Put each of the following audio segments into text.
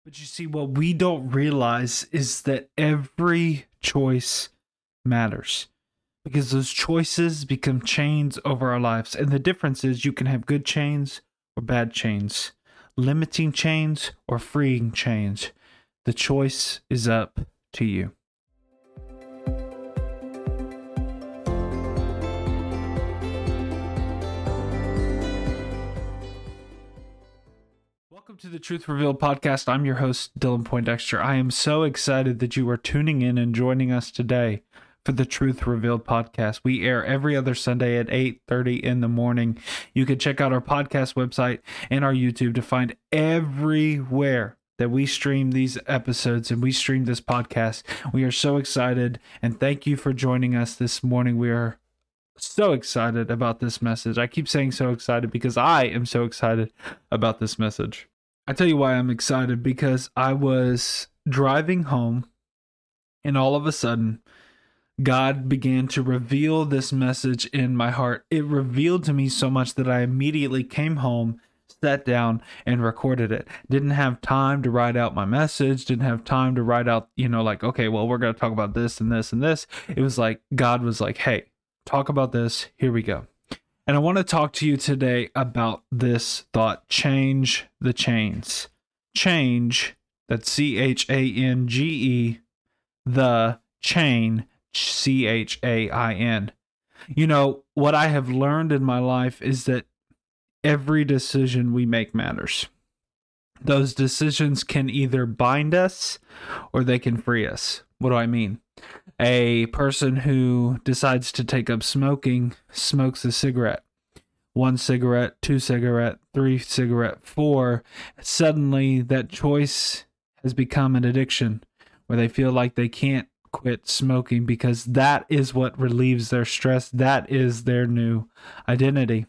But you see, what we don't realize is that every choice matters because those choices become chains over our lives. And the difference is you can have good chains or bad chains, limiting chains or freeing chains. The choice is up to you. Welcome to the Truth Revealed podcast. I'm your host, Dylan Poindexter. I am so excited that you are tuning in and joining us today for the Truth Revealed podcast. We air every other Sunday at 8:30 in the morning. You can check out our podcast website and our YouTube to find everywhere that we stream these episodes and we stream this podcast. We are so excited, and thank you for joining us this morning. We are so excited about this message. I keep saying so excited because I am so excited about this message. I tell you why I'm excited, because I was driving home and all of a sudden God began to reveal this message in my heart. It revealed to me so much that I immediately came home, sat down, and recorded it. Didn't have time to write out my message, didn't have time to write out, okay, well, we're going to talk about this and this and this. It was like God was like, hey, talk about this. Here we go. And I want to talk to you today about this thought: change the chains. Change, that's CHANGE, the chain, CHAIN. You know, what I have learned in my life is that every decision we make matters. Those decisions can either bind us or they can free us. What do I mean? A person who decides to take up smoking smokes a cigarette. 1 cigarette, 2 cigarette, 3 cigarette, 4. Suddenly that choice has become an addiction where they feel like they can't quit smoking because that is what relieves their stress. That is their new identity.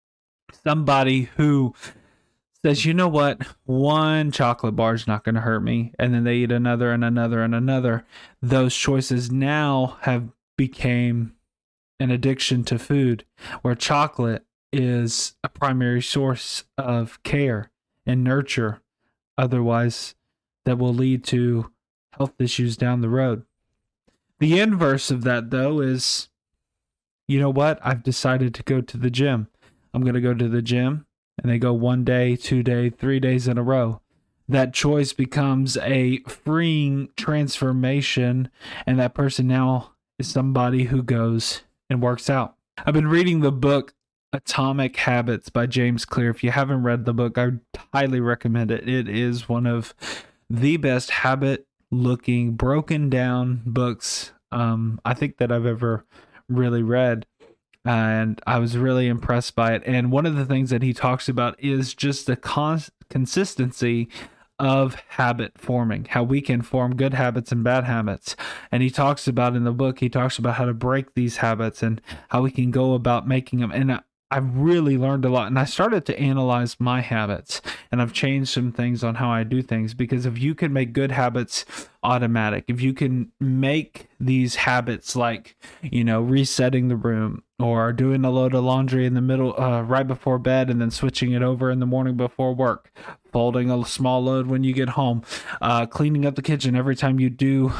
Somebody who says, you know what, 1 chocolate bar is not going to hurt me, and then they eat another and another and another. Those choices now have become an addiction to food, where chocolate is a primary source of care and nurture. Otherwise, that will lead to health issues down the road. The inverse of that, though, is, you know what, I've decided to go to the gym. I'm going to go to the gym. And they go 1 day, 2 days, 3 days in a row. That choice becomes a freeing transformation, and that person now is somebody who goes and works out. I've been reading the book Atomic Habits by James Clear. If you haven't read the book, I highly recommend it. It is one of the best habit-looking, broken down books I think that I've ever really read. And I was really impressed by it. And one of the things that he talks about is just the consistency of habit forming, how we can form good habits and bad habits. And he talks about in the book, he talks about how to break these habits and how we can go about making them. And I've really learned a lot. And I started to analyze my habits, and I've changed some things on how I do things, because if you can make good habits automatic, if you can make these habits like, resetting the room, or doing a load of laundry in the middle, right before bed, and then switching it over in the morning before work, folding a small load when you get home, cleaning up the kitchen every time you do,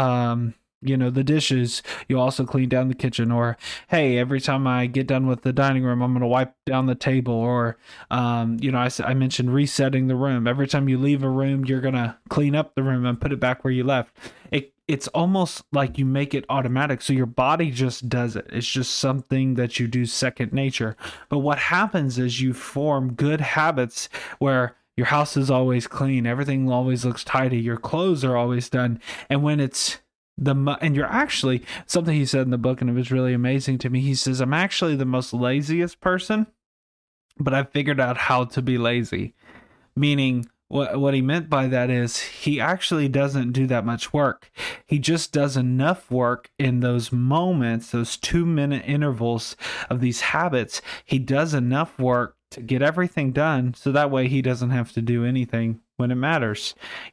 the dishes, you also clean down the kitchen. Or, hey, every time I get done with the dining room, I'm going to wipe down the table. Or, I mentioned resetting the room. Every time you leave a room, you're going to clean up the room and put it back where you left. It's almost like you make it automatic. So your body just does it. It's just something that you do second nature. But what happens is you form good habits where your house is always clean. Everything always looks tidy. Your clothes are always done. And when it's and you're actually, something he said in the book, and it was really amazing to me. He says, I'm actually the most laziest person, but I figured out how to be lazy. Meaning, what he meant by that is he actually doesn't do that much work. He just does enough work in those moments, those 2-minute intervals of these habits. He does enough work to get everything done, so that way he doesn't have to do anything when it matters.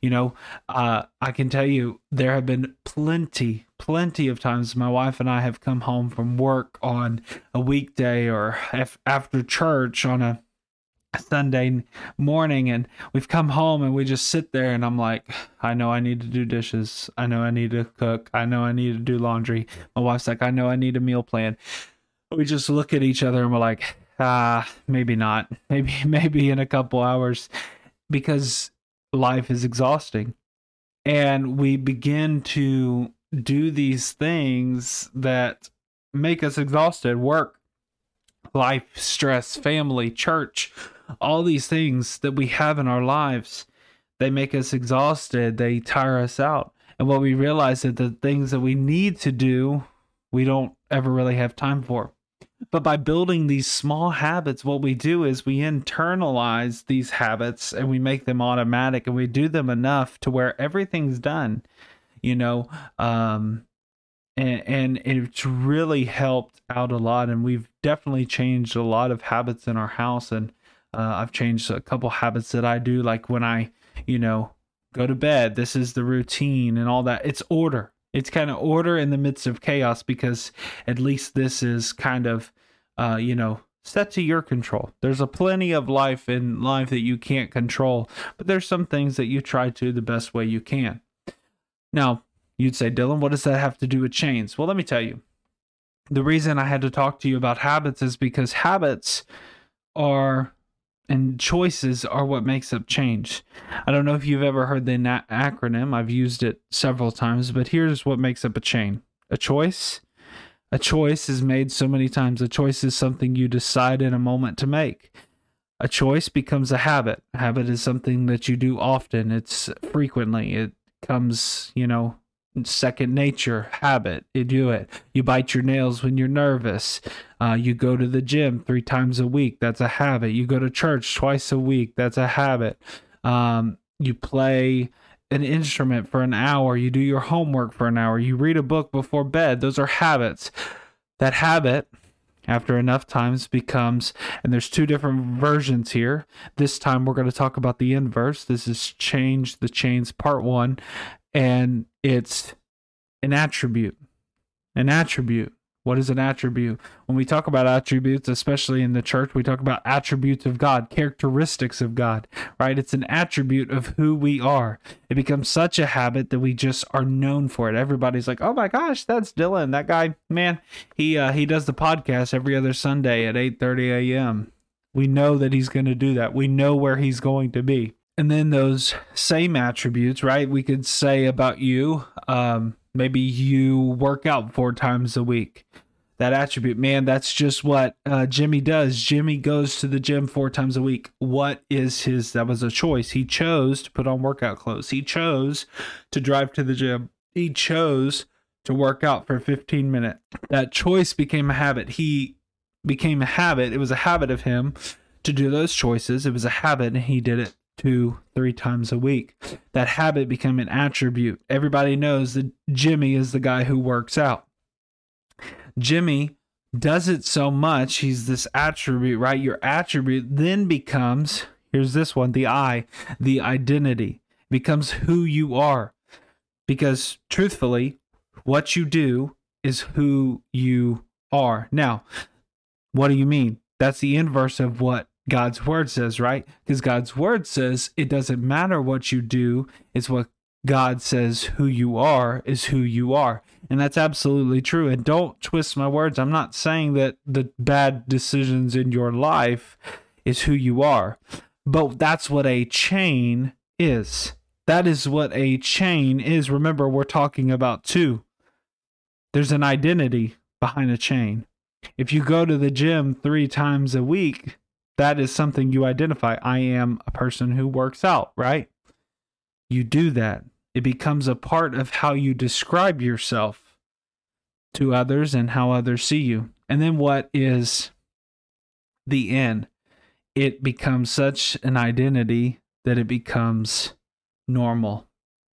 I can tell you there have been plenty of times my wife and I have come home from work on a weekday or after church on a Sunday morning and we've come home and we just sit there and I'm like, I know I need to do dishes. I know I need to cook. I know I need to do laundry. My wife's like, I know I need a meal plan. We just look at each other and we're like, maybe not. Maybe in a couple hours, because life is exhausting. And we begin to do these things that make us exhausted. Work, life, stress, family, church, all these things that we have in our lives, they make us exhausted. They tire us out. And what we realize is that the things that we need to do, we don't ever really have time for. But by building these small habits, what we do is we internalize these habits and we make them automatic, and we do them enough to where everything's done, and it's really helped out a lot. And we've definitely changed a lot of habits in our house. And I've changed a couple habits that I do, like when I, go to bed, this is the routine and all that. It's order. It's kind of order in the midst of chaos, because at least this is kind of, set to your control. There's a plenty of life in life that you can't control, but there's some things that you try to the best way you can. Now, you'd say, Dylan, what does that have to do with chains? Well, let me tell you. The reason I had to talk to you about habits is because habits and choices are what makes up change. I don't know if you've ever heard the acronym. I've used it several times, but here's what makes up a chain. A choice is made so many times. A choice is something you decide in a moment to make. A choice becomes a habit. A habit is something that you do often. It's frequently. It comes, second nature, habit. You do it. You bite your nails when you're nervous. You go to the gym 3 times a week. That's a habit. You go to church twice a week. That's a habit. You play an instrument for an hour. You do your homework for an hour. You read a book before bed. Those are habits. That habit, after enough times, becomes, and there's 2 different versions here. This time we're going to talk about the inverse. This is Change the Chains Part 1. And it's an attribute. An attribute. What is an attribute? When we talk about attributes, especially in the church, we talk about attributes of God, characteristics of God, right? It's an attribute of who we are. It becomes such a habit that we just are known for it. Everybody's like, oh my gosh, that's Dylan. That guy, man, he does the podcast every other Sunday at 8:30 a.m. We know that he's going to do that. We know where he's going to be. And then those same attributes, right? We could say about you, maybe you work out 4 times a week. That attribute, man, that's just what Jimmy does. Jimmy goes to the gym 4 times a week. What is his? That was a choice. He chose to put on workout clothes. He chose to drive to the gym. He chose to work out for 15 minutes. That choice became a habit. He became a habit. It was a habit of him to do those choices. It was a habit, and he did it 2-3 times a week. That habit became an attribute. Everybody knows that Jimmy is the guy who works out. Jimmy does it so much, he's this attribute, right? Your attribute then becomes, here's this one, the identity. It becomes who you are. Because truthfully, what you do is who you are. Now, what do you mean? That's the inverse of what God's word says, right? Because God's word says it doesn't matter what you do. It's what God says who you are is who you are. And that's absolutely true. And don't twist my words. I'm not saying that the bad decisions in your life is who you are. But that's what a chain is. That is what a chain is. Remember, we're talking about 2. There's an identity behind a chain. If you go to the gym 3 times a week, that is something you identify. I am a person who works out, right? You do that. It becomes a part of how you describe yourself to others and how others see you. And then what is the end? It becomes such an identity that it becomes normal.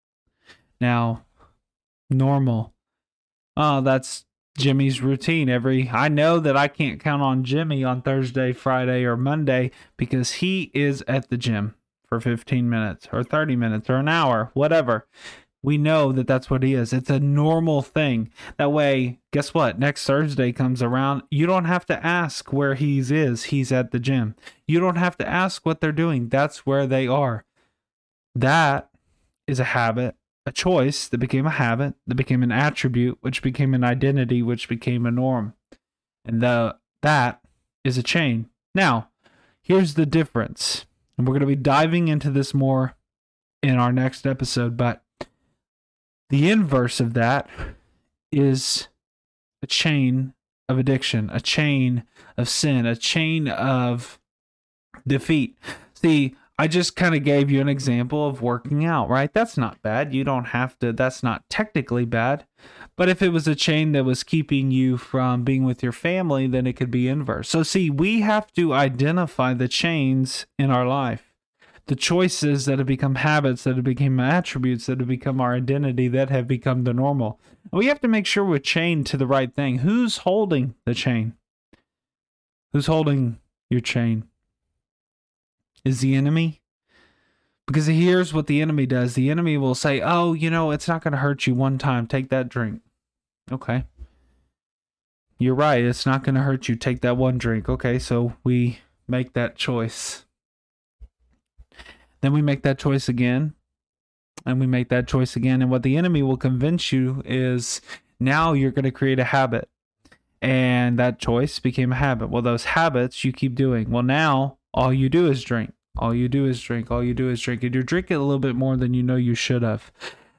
Now, normal. Oh, that's Jimmy's routine. I know that I can't count on Jimmy on Thursday, Friday, or Monday because he is at the gym for 15 minutes or 30 minutes or an hour, whatever. We know that that's what he is. It's a normal thing. That way, guess what? Next Thursday comes around. You don't have to ask where he is. He's at the gym. You don't have to ask what they're doing. That's where they are. That is a habit, a choice that became a habit, that became an attribute, which became an identity, which became a norm. And that is a chain. Now, here's the difference. And we're going to be diving into this more in our next episode, but the inverse of that is a chain of addiction, a chain of sin, a chain of defeat. See, I just kind of gave you an example of working out, right? That's not bad. You don't have to, that's not technically bad. But if it was a chain that was keeping you from being with your family, then it could be inverse. So see, we have to identify the chains in our life, the choices that have become habits, that have become attributes, that have become our identity, that have become the normal. And we have to make sure we're chained to the right thing. Who's holding the chain? Who's holding your chain? Is the enemy? Because here's what the enemy does. The enemy will say, oh, it's not going to hurt you one time. Take that drink. Okay. You're right. It's not going to hurt you. Take that one drink. Okay, so we make that choice. Then we make that choice again. And we make that choice again. And what the enemy will convince you is now you're going to create a habit. And that choice became a habit. Well, those habits you keep doing. Well, now all you do is drink. All you do is drink. All you do is drink. And you're drinking a little bit more than you know you should have.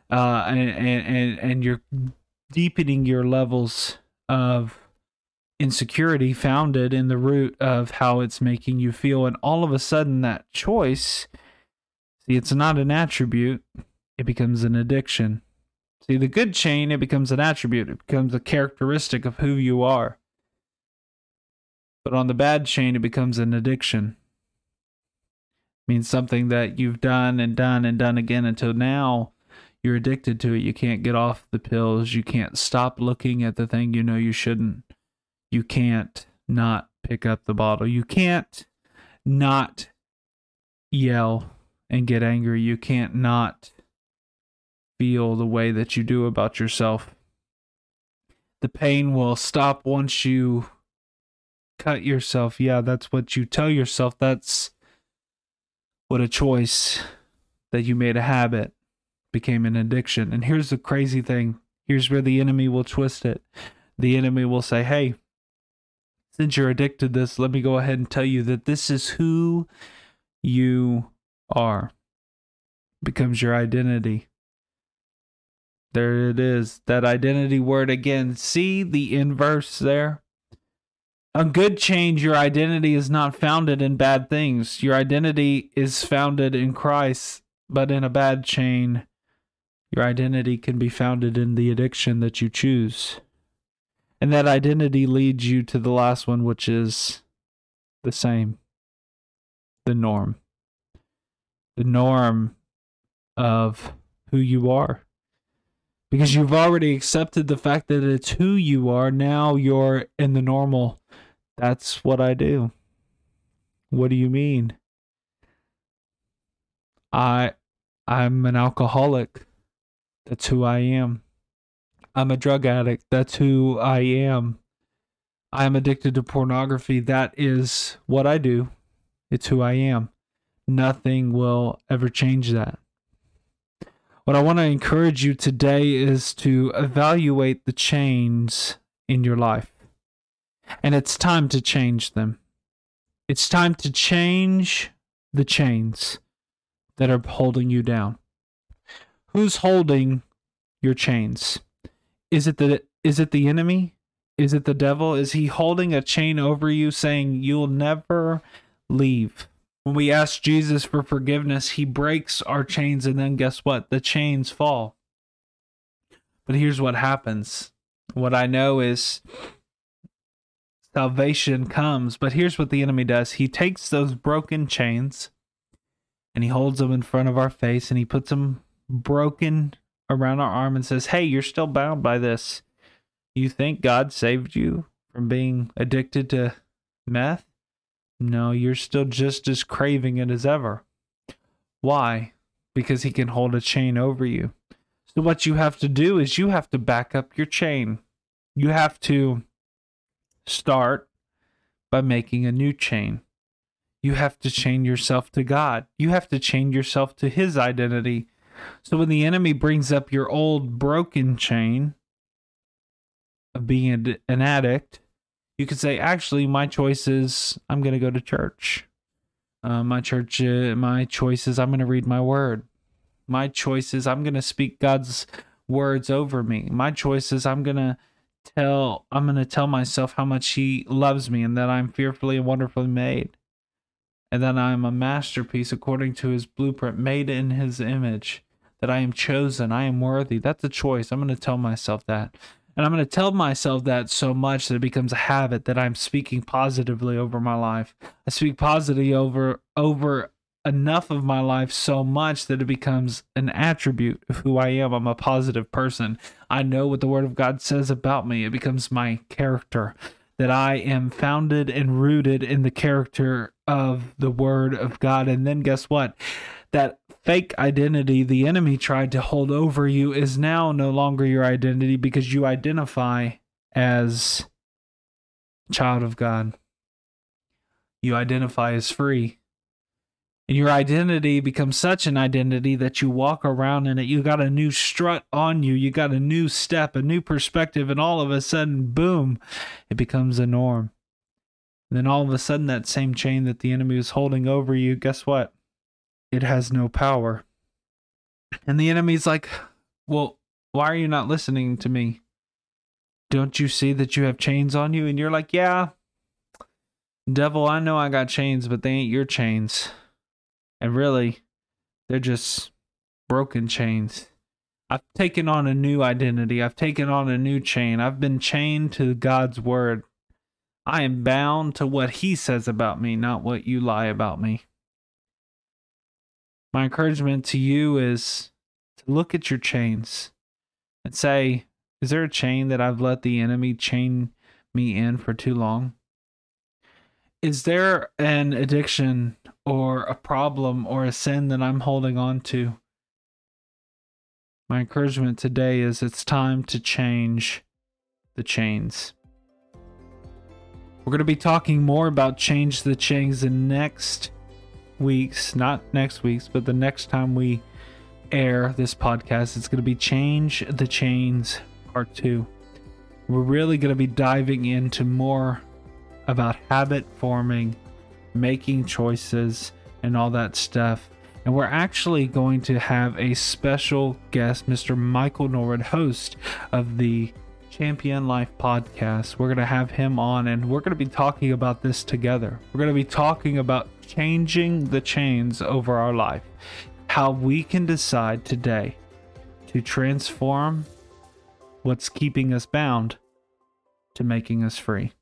And you're deepening your levels of insecurity founded in the root of how it's making you feel. And all of a sudden that choice, see, it's not an attribute. It becomes an addiction. See, the good chain, it becomes an attribute. It becomes a characteristic of who you are. But on the bad chain, it becomes an addiction. It means something that you've done and done and done again until now you're addicted to it. You can't get off the pills. You can't stop looking at the thing you know you shouldn't. You can't not pick up the bottle. You can't not yell and get angry. You can't not feel the way that you do about yourself. The pain will stop once you cut yourself. Yeah, that's what you tell yourself. That's what a choice that you made a habit became an addiction. And here's the crazy thing. Here's where the enemy will twist it. The enemy will say, hey, since you're addicted to this, let me go ahead and tell you that this is who you are. It becomes your identity. There it is. That identity word again. See the inverse there? A good change, your identity is not founded in bad things. Your identity is founded in Christ. But in a bad chain, your identity can be founded in the addiction that you choose. And that identity leads you to the last one, which is the same. The norm. The norm of who you are. Because you've already accepted the fact that it's who you are. Now you're in the normal. That's what I do. What do you mean? I'm an alcoholic. That's who I am. I'm a drug addict. That's who I am. I'm addicted to pornography. That is what I do. It's who I am. Nothing will ever change that. What I want to encourage you today is to evaluate the chains in your life. And it's time to change them. It's time to change the chains that are holding you down. Who's holding your chains? Is it the enemy? Is it the devil? Is he holding a chain over you saying you'll never leave? When we ask Jesus for forgiveness, he breaks our chains, and then guess what? The chains fall. But here's what happens. What I know is salvation comes, but here's what the enemy does. He takes those broken chains and he holds them in front of our face and he puts them broken around our arm and says, hey, you're still bound by this. You think God saved you from being addicted to meth? No, you're still just as craving it as ever. Why? Because he can hold a chain over you. So what you have to do is you have to back up your chain. You have to start by making a new chain. You have to chain yourself to God. You have to chain yourself to His identity. So when the enemy brings up your old broken chain of being an addict, you could say, actually, my choice is I'm going to go to church. My choice is I'm going to read my word. My choice is I'm going to speak God's words over me. My choice is I'm going to tell myself how much He loves me and that I'm fearfully and wonderfully made. And that I am a masterpiece according to His blueprint, made in His image, that I am chosen, I am worthy. That's a choice. I'm going to tell myself that. And I'm going to tell myself that so much that it becomes a habit, that I'm speaking positively over my life. I speak positively over enough of my life so much that it becomes an attribute of who I am. I'm a positive person. I know what the Word of God says about me. It becomes my character, that I am founded and rooted in the character of the Word of God. And then guess what? That fake identity the enemy tried to hold over you is now no longer your identity, because you identify as a child of God. You identify as free. And your identity becomes such an identity that you walk around in it. You got a new strut on you. You got a new step, a new perspective, and all of a sudden, boom, it becomes a norm. And then all of a sudden, that same chain that the enemy was holding over you, guess what? It has no power. And the enemy's like, well, why are you not listening to me? Don't you see that you have chains on you? And you're like, yeah, devil, I know I got chains, but they ain't your chains. And really, they're just broken chains. I've taken on a new identity. I've taken on a new chain. I've been chained to God's word. I am bound to what He says about me, not what you lie about me. My encouragement to you is to look at your chains and say, is there a chain that I've let the enemy chain me in for too long? Is there an addiction or a problem or a sin that I'm holding on to? My encouragement today is it's time to change the chains. We're going to be talking more about change the chains in next week's, not next week's, but the next time we air this podcast. It's going to be Change the Chains Part 2. We're really going to be diving into more about habit forming, making choices, and all that stuff. And we're actually going to have a special guest, Mr. Michael Norwood, host of the Champion Life podcast. We're going to have him on, and we're going to be talking about this together. We're going to be talking about changing the chains over our life, how we can decide today to transform what's keeping us bound to making us free.